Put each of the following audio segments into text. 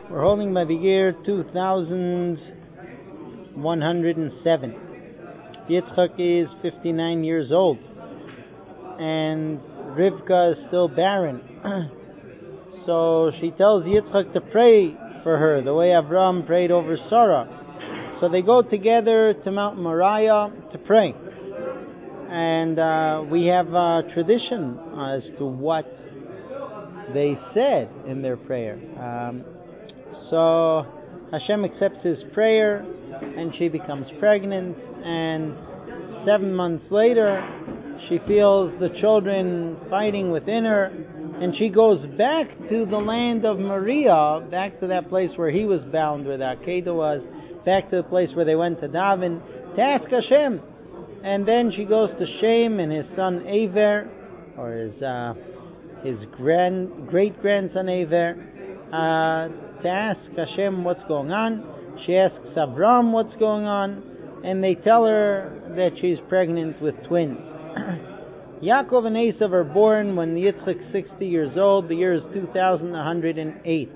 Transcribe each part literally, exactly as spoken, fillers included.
We're holding by the year two thousand one hundred seven. Yitzchak is fifty-nine years old, and Rivka is still barren. So she tells Yitzchak to pray for her, the way Avraham prayed over Sarah. So they go together to Mount Moriah to pray. And uh, we have a tradition as to what they said in their prayer. Um, so Hashem accepts his prayer, and she becomes pregnant, and seven months later she feels the children fighting within her, and she goes back to the land of Moriah, back to that place where he was bound, where the Akedah was, back to the place where they went to daven, to ask Hashem. And then she goes to Shem and his son Aver, or his uh, his grand great grandson Aver, uh, to ask Hashem what's going on. She asks Avram what's going on, and they tell her that she's pregnant with twins. Yaakov and Esav are born when Yitzchak is sixty years old. The year is two thousand one hundred eight.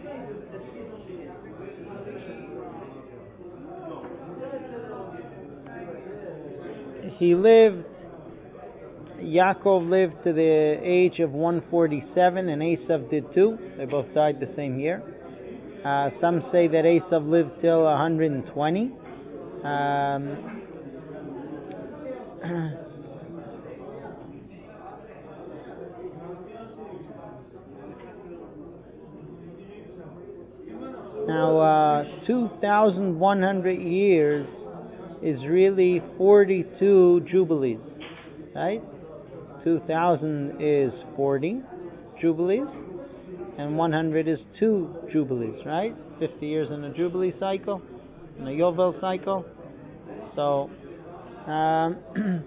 He lived, Yaakov lived to the age of one forty-seven, and Esav did too. They both died the same year. Uh, some say that Esav lived till one hundred twenty. Um, now, uh, two thousand one hundred years is really forty-two jubilees, right? two thousand is forty jubilees, and one hundred is two jubilees, right? fifty years in a jubilee cycle, in a Yovel cycle. So, um,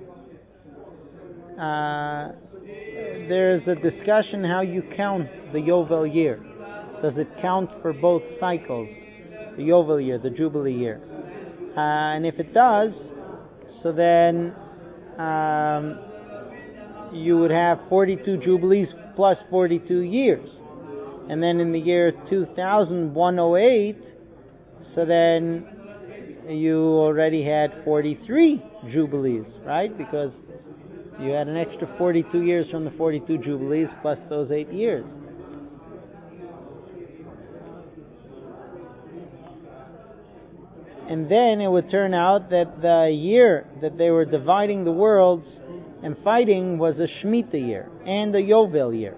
uh, there's a discussion how you count the Yovel year. Does it count for both cycles, the Yovel year, the jubilee year? Uh, and if it does, so then um, you would have forty-two jubilees plus forty-two years. And then in the year two thousand one oh eight, so then you already had forty-three jubilees, right? Because you had an extra forty-two years from the forty-two jubilees plus those eight years. And then it would turn out that the year that they were dividing the worlds and fighting was a Shemitah year and a Yovel year.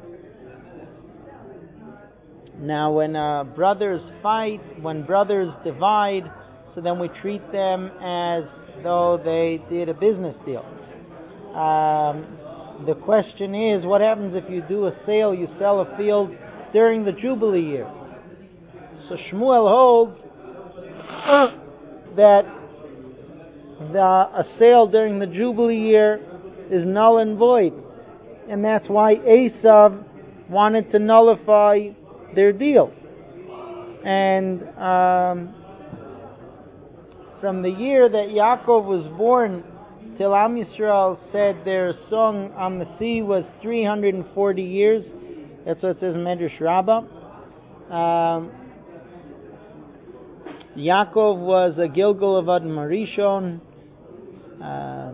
Now when uh, brothers fight, when brothers divide, so then we treat them as though they did a business deal. Um, the question is, what happens if you do a sale, you sell a field during the Jubilee year? So Shmuel holds that the, a sale during the Jubilee year is null and void, and that's why Esav wanted to nullify their deal. And um, from the year that Yaakov was born till Am Yisrael said their song on the sea was three hundred forty years. That's what it says in Medrash Rabbah. Um, Yaakov was a Gilgal of Adam Arishon. Uh,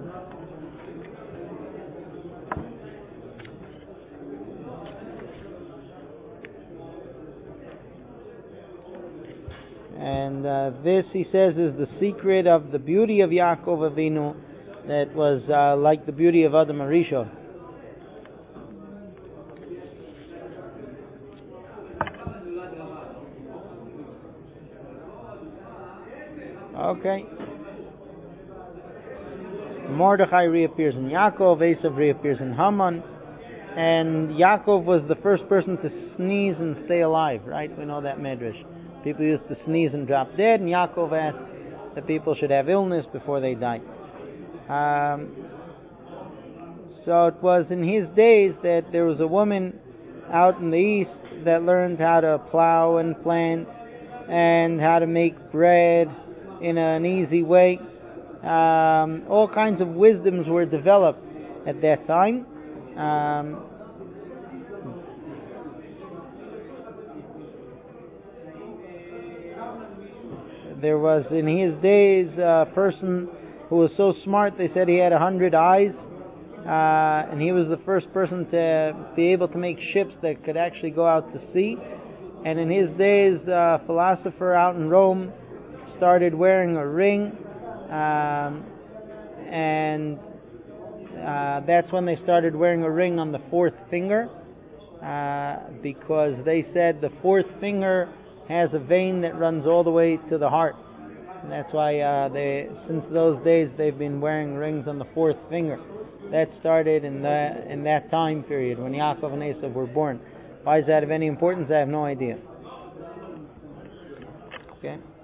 and uh, this, he says, is the secret of the beauty of Yaakov Avinu, that was uh, like the beauty of Adam Arishon. Okay. Mordechai reappears in Yaakov, Esav reappears in Haman, and Yaakov was the first person to sneeze and stay alive, right? We know that Medrash. People used to sneeze and drop dead, and Yaakov asked that people should have illness before they die. Um, so it was in his days that there was a woman out in the east that learned how to plow and plant and how to make bread in an easy way. Um, all kinds of wisdoms were developed at that time. Um, there was in his days a person who was so smart, they said he had a hundred eyes, uh, and he was the first person to be able to make ships that could actually go out to sea. And in his days, a philosopher out in Rome started wearing a ring, um, and uh, that's when they started wearing a ring on the fourth finger, uh, because they said the fourth finger has a vein that runs all the way to the heart. And that's why uh, they, since those days, they've been wearing rings on the fourth finger. That started in the in that time period when Yaakov and Esav were born. Why is that of any importance? I have no idea. Okay.